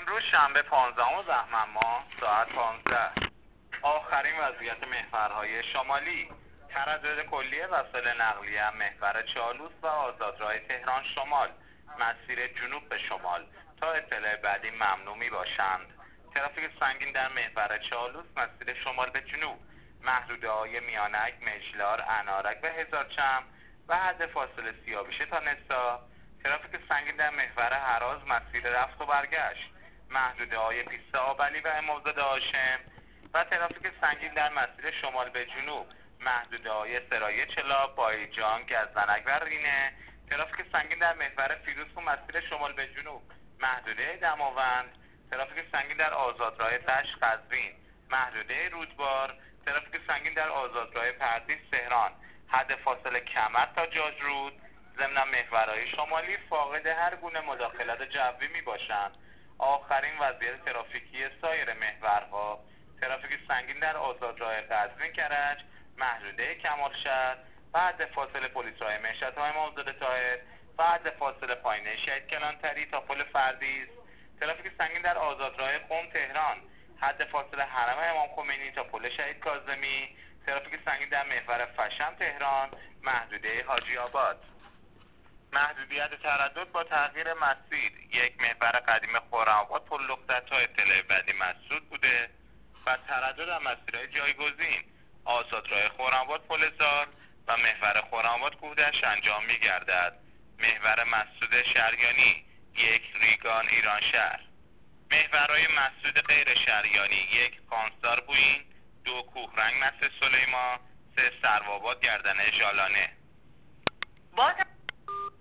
امروز شنبه 15 بهمن ماه ساعت 15. آخرین وضعیت محورهای شمالی. تردد کلی وسایل نقلیه محور چالوس و آزادراه تهران شمال مسیر جنوب به شمال تا اطلاع بعدی ممنوع می باشند. ترافیک سنگین در محور چالوس مسیر شمال به جنوب، محدوده‌های میانک، مجلار، انارک و هزارچم و حد فاصله سیاوشه تا نسا. ترافیک سنگین در محور هراز مسیر رفت و برگشت، محدوده‌های پیست آبلی و امامزاده هاشم و ترافیک سنگین در مسیر شمال به جنوب، محدوده‌های سرای چلاب، بایجان، گزدنک و رینه. ترافیک سنگین در محور فیروزکوه مسیر شمال به جنوب، محدوده دماوند. ترافیک سنگین در آزادراه دشت قزوین، محدوده رودبار. ترافیک سنگین در آزادراه پردیس تهران، حد فاصله کمر تا جاجرود. ضمن محورهای شمالی فاقد هر گونه مداخلت جوی می باشند. آخرین وضعیت ترافیکی سایر محورها: ترافیک سنگین در آزادراه قزوین کرج، محدوده کمالشهر و حد فاصله پلیسرای مشهد تا امامزاده طاهر و حد فاصله پایینه شهید کلانتری تا پل فردیس. ترافیک سنگین در آزادراه قم تهران، حد فاصله حرم امام خمینی تا پل شهید کاظمی. ترافیک سنگین در محور فشم تهران، محدوده حاجی آباد. محدودیت تردد با تغییر مسیر: یک محور قدیم خرم‌آباد پل لخت تا اطلاع بعدی مسدود بوده و تردد در مسیرهای جایگزین: آزادراه خرم‌آباد پل زار و محور خرم‌آباد کوه‌دشت انجام می‌گردد. محور مسدود شریانی: یک ریگان ایران شهر. محورهای مسدود غیر شریانی: یک خانسار بوین، دو کوهرنگ مسجد سلیمان، سه سروآباد گردنه ژالانه.